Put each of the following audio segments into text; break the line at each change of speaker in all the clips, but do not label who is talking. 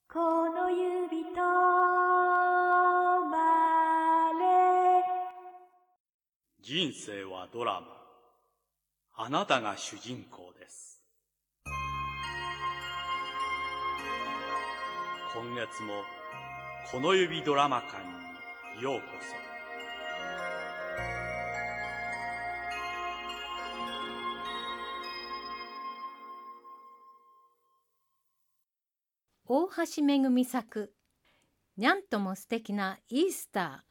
この指とまれ。
人生はドラマ。あなたが主人公です。今月もこの指ドラマ館にようこそ。
大橋めぐみ作、にゃんとも素敵なイースタ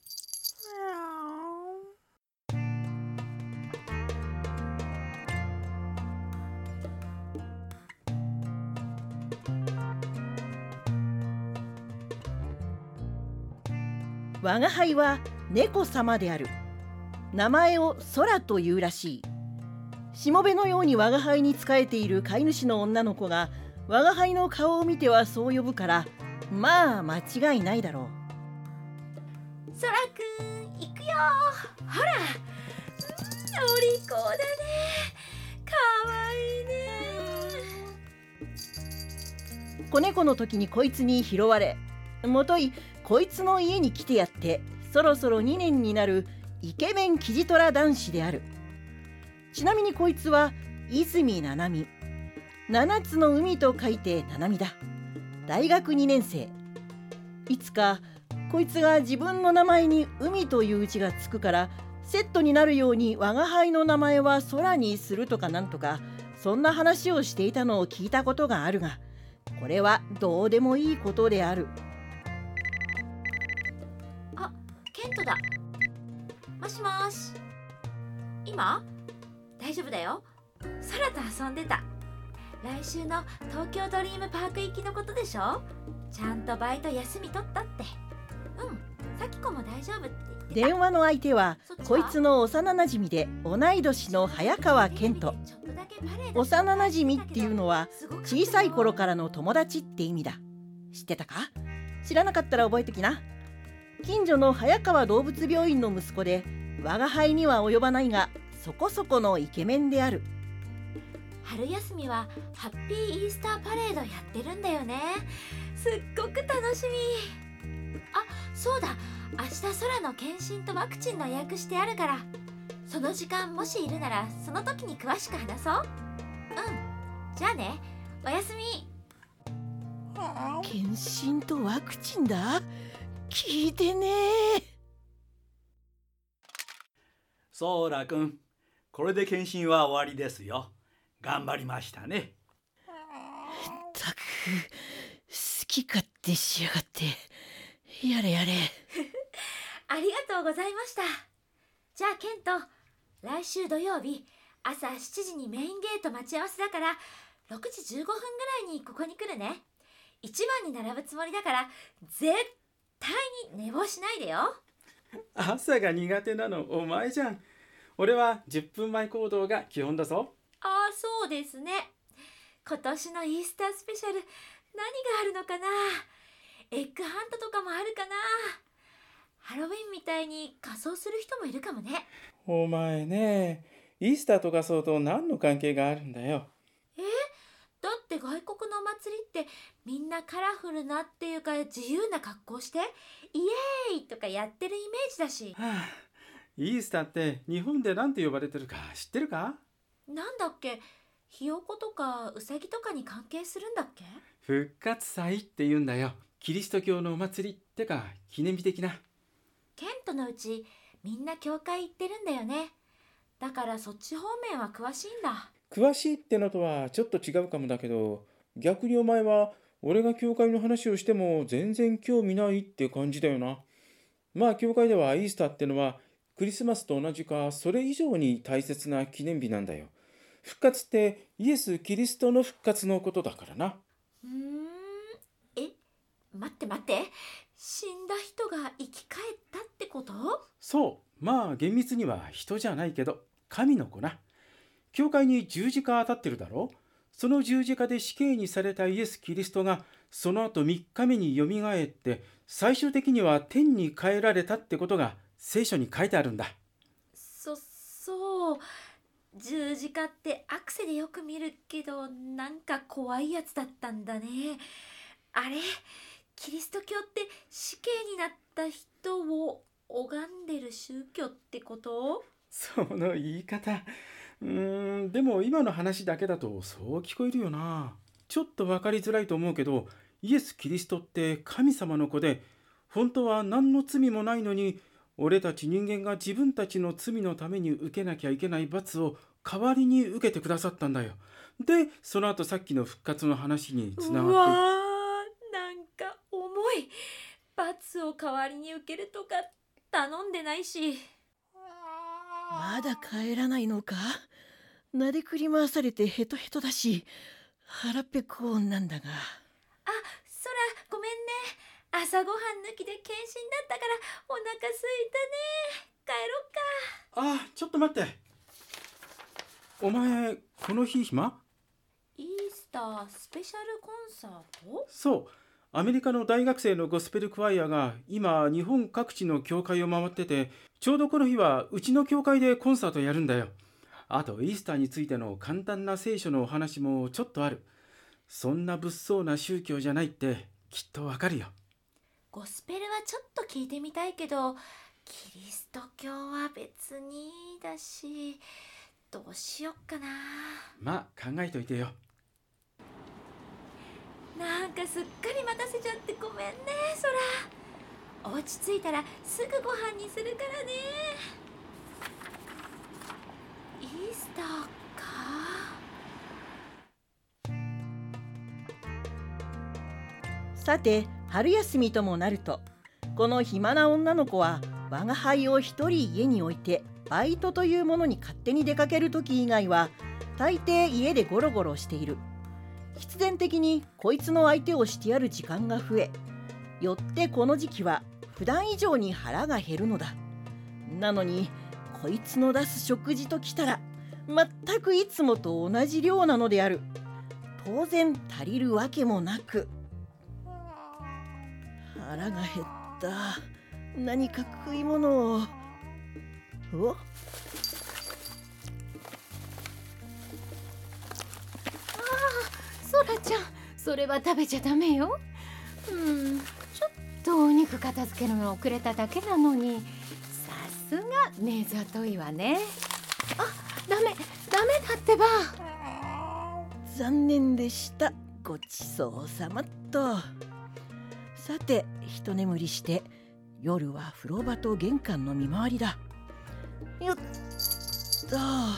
ー。我が輩は猫様である。名前を空というらしい。しもべのように我が輩に仕えている飼い主の女の子が我が輩の顔を見てはそう呼ぶから、まあ間違いないだろう。
そらくん行くよ。ほら、お利口だね。かわいいね。
子猫の時にこいつに拾われ、もといこいつの家に来てやってそろそろ2年になるイケメンキジトラ男子である。ちなみにこいつは泉七海、七つの海と書いて七海だ。大学2年生。いつかこいつが自分の名前に海という字がつくからセットになるように我が輩の名前は空にするとかなんとか、そんな話をしていたのを聞いたことがあるが、これはどうでもいいことである。
あ、ケントだ。もしもし。今？大丈夫だよ。空と遊んでた。来週の東京ドリームパーク行きのことでしょ。ちゃんとバイト休み取ったって。さきこも大丈夫って言ってた。
電話の相手はこいつの幼なじみで同い年の早川健人。幼なじみっていうのは小さい頃からの友達って意味だ。知ってたか？知らなかったら覚えときな。近所の早川動物病院の息子で我が輩には及ばないがそこそこのイケメンである。
春休みはハッピーイースターパレードやってるんだよね。すっごく楽しみ。あ、そうだ、明日空の検診とワクチンの予約してあるから、その時間もしいるならその時に詳しく話そう。じゃあね、おやすみ。
検診とワクチンだ。聞いてね。
そうらくん、これで検診は終わりですよ。頑張りましたね。
ったく好き勝手しやがって。やれやれ。
ありがとうございました。じゃあケント、来週土曜日朝7時にメインゲート待ち合わせだから6時15分ぐらいにここに来るね。一番に並ぶつもりだから絶対に寝坊しないでよ。
朝が苦手なのお前じゃん。俺は10分前行動が基本だぞ。
ああ、そうですね。今年のイースタースペシャル、何があるのかな。エッグハントとかもあるかな。ハロウィンみたいに仮装する人もいるかもね。
お前ね、イースターと仮装と何の関係があるんだよ。
だって外国のお祭りってみんなカラフルなっていうか自由な格好してイエーイとかやってるイメージだし。
イースターって日本で何て呼ばれてるか知ってるか？
なんだっけ、ひよことかうさぎとかに関係するんだっけ？
復活祭って言うんだよ。キリスト教のお祭りってか記念日的な。
ケントのうちみんな教会行ってるんだよね。だからそっち方面は詳しいんだ。
詳しいってのとはちょっと違うかもだけど、逆にお前は俺が教会の話をしても全然興味ないって感じだよな。まあ教会ではイースターってのはクリスマスと同じかそれ以上に大切な記念日なんだよ。復活ってイエス・キリストの復活のことだからな。
待って死んだ人が生き返ったってこと？
そう、まあ厳密には人じゃないけど神の子な。教会に十字架当たってるだろ。その十字架で死刑にされたイエス・キリストがその後3日目によみがえって最終的には天に帰られたってことが聖書に書いてあるんだ。
そう、十字架ってアクセでよく見るけどなんか怖いやつだったんだね。 あれ、キリスト教って死刑になった人を拝んでる宗教ってこと？
その言い方。でも今の話だけだとそう聞こえるよな。ちょっと分かりづらいと思うけど、イエス・キリストって神様の子で、本当は何の罪もないのに、俺たち人間が自分たちの罪のために受けなきゃいけない罰を代わりに受けてくださったんだよ。で、その後さっきの復活の話につな
うわー、
がって。
なんか重い。罰を代わりに受けるとか頼んでないし。
まだ帰らないのか。なでくり回されてヘトヘトだし、腹ペコなんだが。
あ、そらごめんね。朝ごはん抜きで検診だったからお腹すいたね。帰ろっか。
ちょっと待って。お前、この日暇？
イースタースペシャルコンサート？
そう。アメリカの大学生のゴスペルクワイアが今日本各地の教会を回ってて、ちょうどこの日はうちの教会でコンサートやるんだよ。あとイースターについての簡単な聖書のお話もちょっとある。そんな物騒な宗教じゃないってきっとわかるよ。
ゴスペルはちょっと聞いてみたいけど、キリスト教は別にだし、どうしよっかな。
まあ考えといてよ。
なんかすっかり待たせちゃってごめんね、そら。お家着いたらすぐご飯にするからね。イースターか。
さて、春休みともなると、この暇な女の子は我が輩を一人家に置いてバイトというものに勝手に出かける時以外は大抵家でゴロゴロしている。必然的にこいつの相手をしてやる時間が増え、よってこの時期は普段以上に腹が減るのだ。なのにこいつの出す食事ときたら全くいつもと同じ量なのである。当然足りるわけもなく、腹が減った。何か食い物を。お、
ソラちゃん、それは食べちゃダメよ。ちょっとお肉片付けるの遅れただけなのに、さすが目ざといわね。ダメだってば。
残念でした。ごちそうさまと。さて、一眠りして夜は風呂場と玄関の見回りだ。よっと。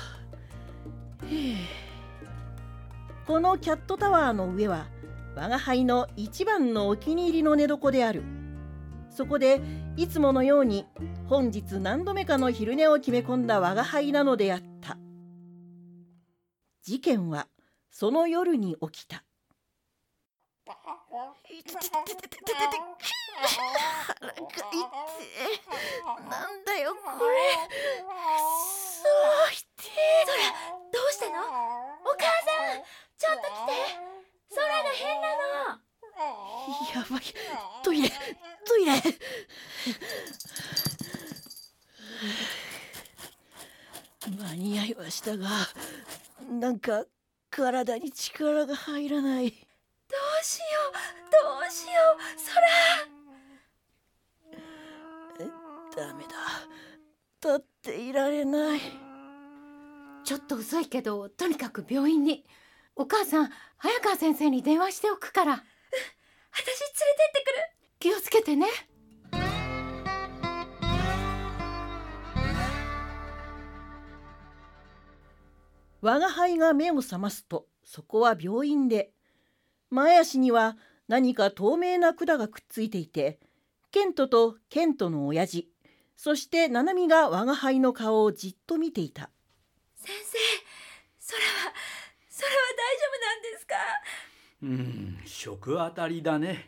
このキャットタワーの上は我が輩の一番のお気に入りの寝床である。そこでいつものように本日何度目かの昼寝を決め込んだ我が輩なのであった。事件はその夜に起きた。腹が痛い。なんだよこれ。そう痛い。
そら、どうしたの？お母さん、ちょっと来て。空が変なの。
やばい。トイレ。間に合いましたが、なんか体に力が入らない。
どうしよう、
ダメだ。立っていられない。
ちょっと遅いけど、とにかく病院に。お母さん、早川先生に電話しておくから。
私連れてってくる。
気をつけてね。
我が輩が目を覚ますと、そこは病院で、前足には何か透明な管がくっついていて、ケントとケントの親父、そしてナナミが我が輩の顔をじっと見ていた。
先生、空は大丈夫なんですか？
食あたりだね。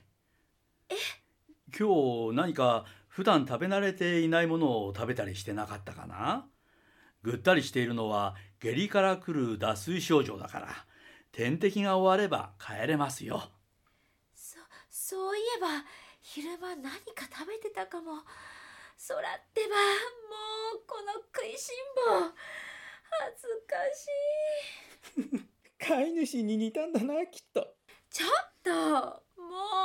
今日何か普段食べ慣れていないものを食べたりしてなかったかな？ぐったりしているのは下痢から来る脱水症状だから、点滴が終われば帰れますよ。
そういえば昼間何か食べてたかも。空ってば、もうこの食いしん坊、恥ずかしい。
飼い主に似たんだな、きっと。
ちょっと、も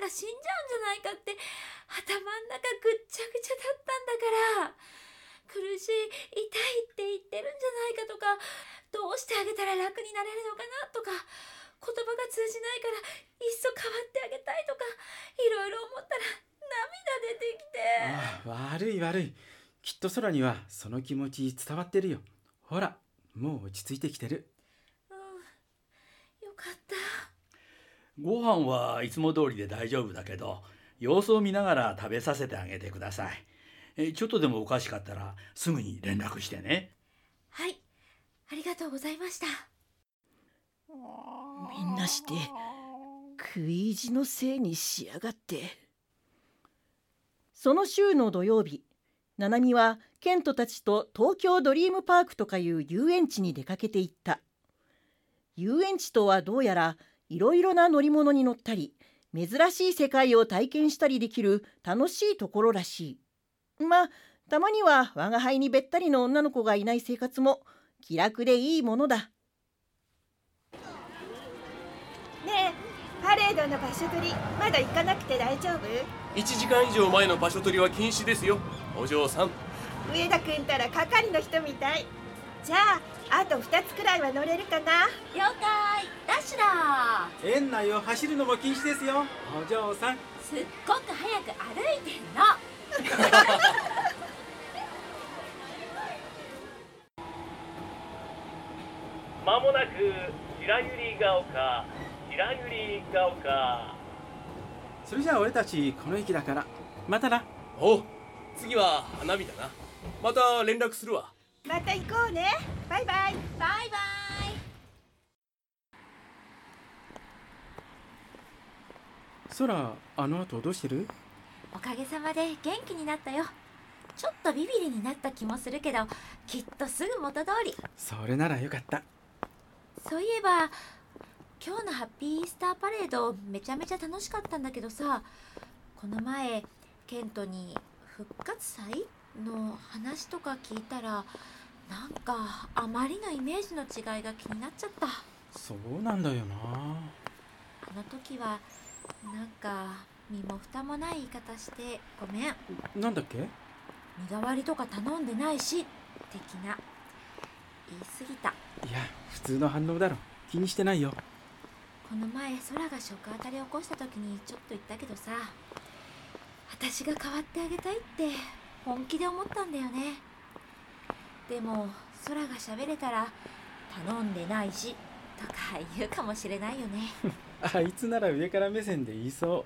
が死んじゃうんじゃないかって頭の中ぐっちゃぐちゃだったんだから、苦しい痛いって言ってるんじゃないかとか、どうしてあげたら楽になれるのかなとか、言葉が通じないからいっそ変わってあげたいとか、いろいろ思ったら涙出てきて。
ああ、悪い悪い。きっと空にはその気持ち伝わってるよ。ほら、もう落ち着いてきてる。
よかった。
ご飯はいつも通りで大丈夫だけど、様子を見ながら食べさせてあげてください。ちょっとでもおかしかったらすぐに連絡してね。
はい、ありがとうございました。
みんなして食い意地のせいにしやがって。その週の土曜日、ナナミはケントたちと東京ドリームパークとかいう遊園地に出かけていった。遊園地とはどうやらいろいろな乗り物に乗ったり、珍しい世界を体験したりできる楽しいところらしい。まあたまには我が輩にべったりの女の子がいない生活も気楽でいいものだ。
ねえ、パレードの場所取りまだ行かなくて大丈夫？
1時間以上前の場所取りは禁止ですよ、お嬢さん。
上田くんたら係の人みたい。じゃああと2つくらいは乗れるかな？
了解、ダッシュだ。
園内を走るのも禁止ですよ、お嬢さん。
すっごく早く歩いてんの。
まもなく白百合ヶ丘。
それじゃあ俺たちこの駅だからまたな。
おう、次は花火だな。また連絡するわ。
また行こうね。バイバイ。
バイバイ。
空、あの後どうしてる？
おかげさまで元気になったよ。ちょっとビビリになった気もするけど、きっとすぐ元通り。
それならよかった。
そういえば今日のハッピーイースターパレードめちゃめちゃ楽しかったんだけどさ、この前ケントに復活祭の話とか聞いたら、なんかあまりのイメージの違いが気になっちゃった。
そうなんだよな。
あの時はなんか身も蓋もない言い方してごめん。
なんだっけ？
身代わりとか頼んでないし的な言い過ぎた。
いや、普通の反応だろ。気にしてないよ。
この前空が食当たり起こした時にちょっと言ったけどさ、私が変わってあげたいって本気で思ったんだよね。でも空が喋れたら頼んでないしとか言うかもしれないよね。
あいつなら上から目線で言いそう。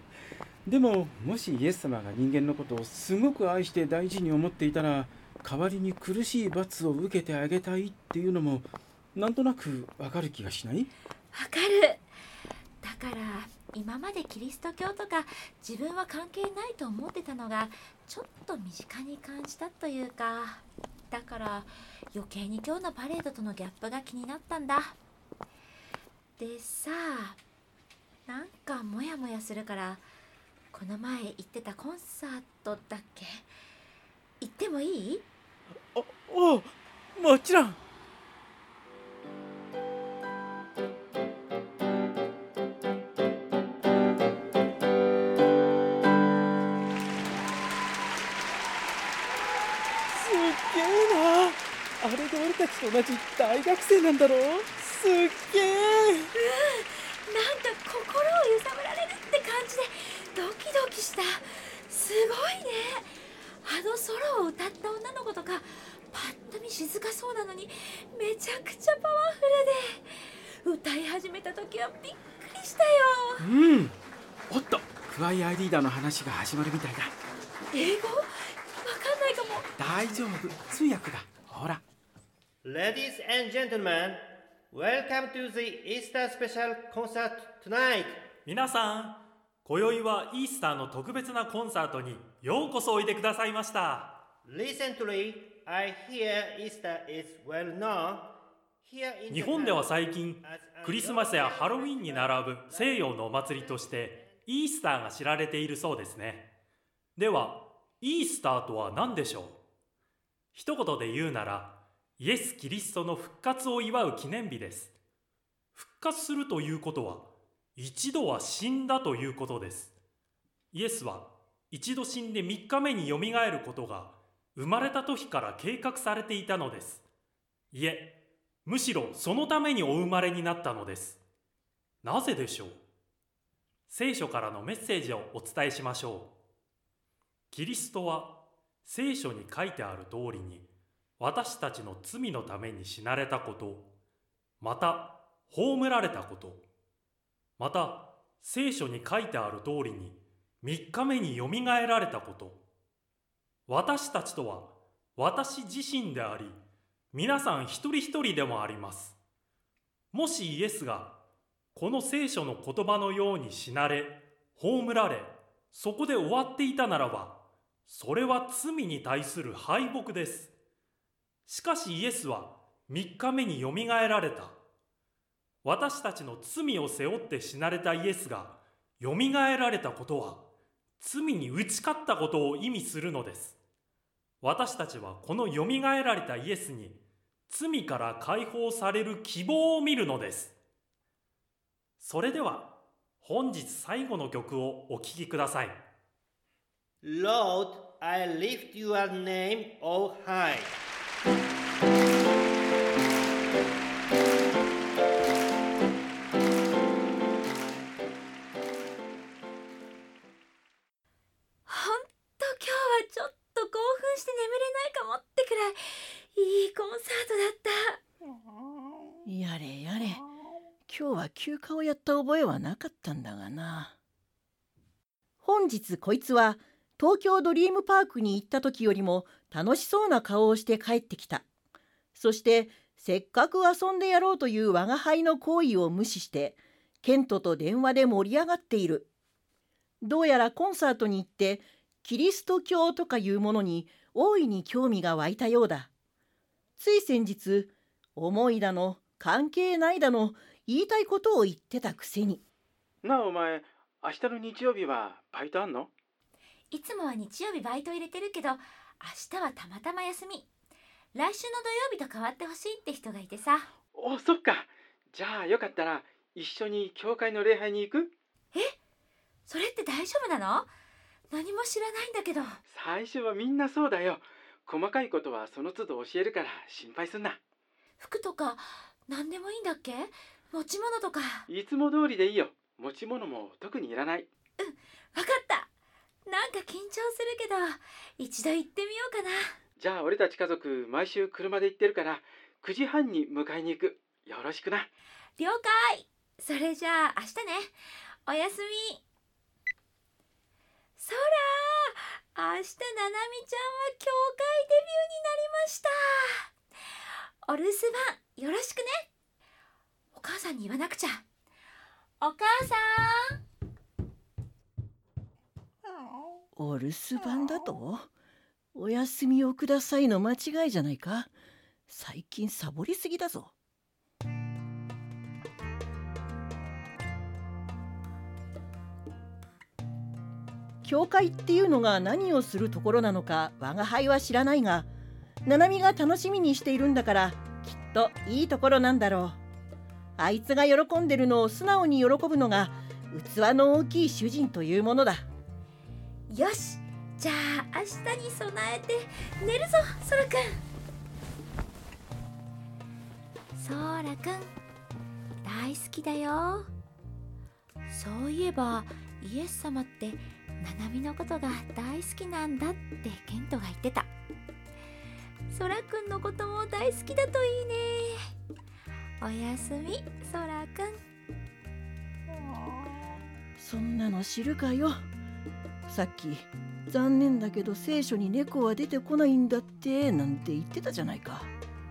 でももしイエス様が人間のことをすごく愛して大事に思っていたら、代わりに苦しい罰を受けてあげたいっていうのもなんとなくわかる気がしない？
わかる。だから今までキリスト教とか自分は関係ないと思ってたのがちょっと身近に感じたというか、だから余計に今日のパレードとのギャップが気になったんだ。でさ、なんかモヤモヤするから、この前行ってたコンサートだっけ、行ってもいい？
おう、もちろん。あれで俺たちと同じ大学生なんだろう。すっげえ。
なんか心を揺さぶられるって感じでドキドキした。すごいね。あのソロを歌った女の子とかパッと見静かそうなのにめちゃくちゃパワフルで、歌い始めた時はびっくりしたよ。
うん。おっと、クワイアイリーダーの話が始まるみたいだ。
英語？わかんないかも。
大丈夫、通訳だ。ほら。
Ladies and gentlemen, welcome to the Easter special concert tonight.
皆さん、今宵はイースターの特別なコンサートにようこそおいでくださいました。
Recently, I hear Easter is well known. Here in
日本では最近、クリスマスやハロウィンに並ぶ西洋のお祭りとしてイースターが知られているそうですね。では、イースターとは何でしょう？一言で言うなら、イエス・キリストの復活を祝う記念日です。復活するということは、一度は死んだということです。 イエスは一度死んで3日目によみがえることが生まれた時から計画されていたのです。いえ、むしろそのためにお生まれになったのです。なぜでしょう。聖書からのメッセージをお伝えしましょう。キリストは聖書に書いてある通りに私たちの罪のために死なれたこと、また葬られたこと、また聖書に書いてある通りに3日目によみがえられたこと。私たちとは私自身であり、皆さん一人一人でもあります。もしイエスがこの聖書の言葉のように死なれ、葬られ、そこで終わっていたならば、それは罪に対する敗北です。しかしイエスは3日目によみがえられた。私たちの罪を背負って死なれたイエスがよみがえられたことは、罪に打ち勝ったことを意味するのです。私たちはこのよみがえられたイエスに罪から解放される希望を見るのです。それでは本日最後の曲をお聴きください。
Lord, I lift your name on high.
ちょっと興奮して眠れないかもってくらいいいコンサートだった。
やれやれ、今日は休暇をやった覚えはなかったんだがな。本日こいつは東京ドリームパークに行った時よりも楽しそうな顔をして帰ってきた。そしてせっかく遊んでやろうという我が輩の行為を無視してケントと電話で盛り上がっている。どうやらコンサートに行ってキリスト教とかいうものに大いに興味が湧いたようだ。つい先日、思いだの関係ないだの言いたいことを言ってたくせに。
なあお前、明日の日曜日はバイトあんの？
いつもは日曜日バイト入れてるけど、明日はたまたま休み。来週の土曜日と変わってほしいって人がいてさ。
お、そっか。じゃあよかったら一緒に教会の礼拝に行く？
え？それって大丈夫なの？何も知らないんだけど。
最初はみんなそうだよ。細かいことはその都度教えるから心配すんな。
服とか何でもいいんだっけ？持ち物とか。
いつも通りでいいよ。持ち物も特にいらない。
うん、わかった。なんか緊張するけど一度行ってみようかな。
じゃあ俺たち家族毎週車で行ってるから9時半に迎えに行く。よろしくな。
了解。それじゃあ明日ね。おやすみ。そら、明日ななみちゃんは教会デビューになりました。お留守番よろしくね。お母さんに言わなくちゃ。お母さん。
お留守番だと？お休みをくださいの間違いじゃないか。最近サボりすぎだぞ。教会っていうのが何をするところなのか我が輩は知らないが、ななみが楽しみにしているんだからきっといいところなんだろう。あいつが喜んでるのを素直に喜ぶのが器の大きい主人というものだ。
よし、じゃあ明日に備えて寝るぞ、ソラくん。ソラくん大好きだよ。そういえばイエス様ってななみのことが大好きなんだってケントが言ってた。ソラくんのことも大好きだといいね。おやすみ、ソラくん。
そんなの知るかよ。さっき残念だけど聖書に猫は出てこないんだってなんて言ってたじゃないか。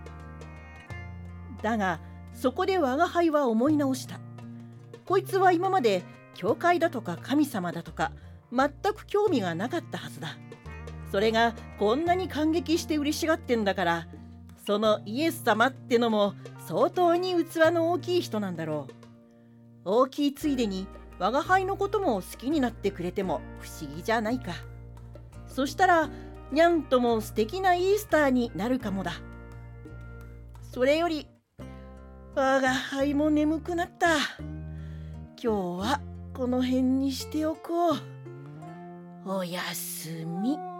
だがそこで我が輩は思い直した。こいつは今まで教会だとか神様だとか全く興味がなかったはずだ。それがこんなに感激して嬉しがってんだから、そのイエス様ってのも相当に器の大きい人なんだろう。大きいついでに我が輩のことも好きになってくれても不思議じゃないか。そしたらにゃんとも素敵なイースターになるかもだ。それより我が輩も眠くなった。今日はこの辺にしておこう。 おやすみ。